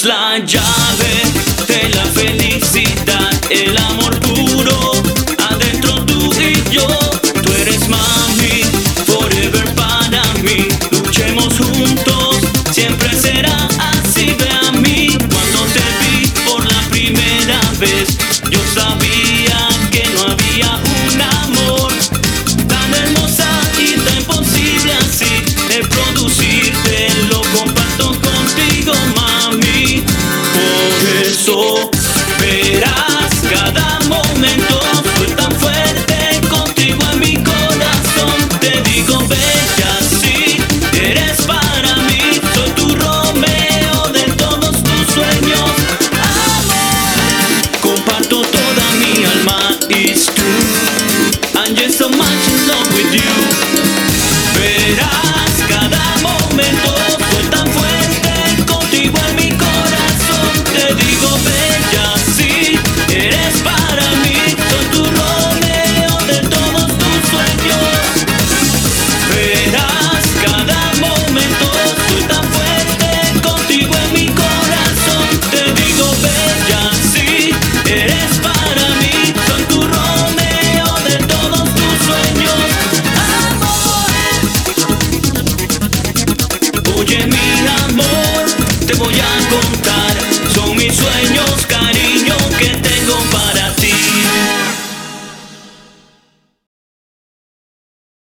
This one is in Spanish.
Somos la llave de la felicidad, el amor puro, adentro tú y yo. Tú eres mami, forever para mí. Luchemos juntos, siempre será así. Ve a mí, cuando te vi por la primera vez, yo sabía que no había un amor tan hermosa y tan posible así de producirte. Lo comparto contigo, mami. Por eso verás cada momento. Soy tan fuerte contigo en mi corazón. Te digo bella, sí, eres para mí. Soy tu Romeo de todos tus sueños. Amor, comparto toda mi alma. It's true, I'm just so much in love with you. Verás cada momento. Soy tan fuerte contigo en mi corazón. Te digo bella, sí, eres para mí. Soy tu Romeo de todos tus sueños. Verás cada momento. Soy tan fuerte contigo en mi corazón. Te digo bella, sí, eres para mí. Soy tu Romeo de todos tus sueños. Amor, oye mi amor, te voy a contar. Son mis sueños caer.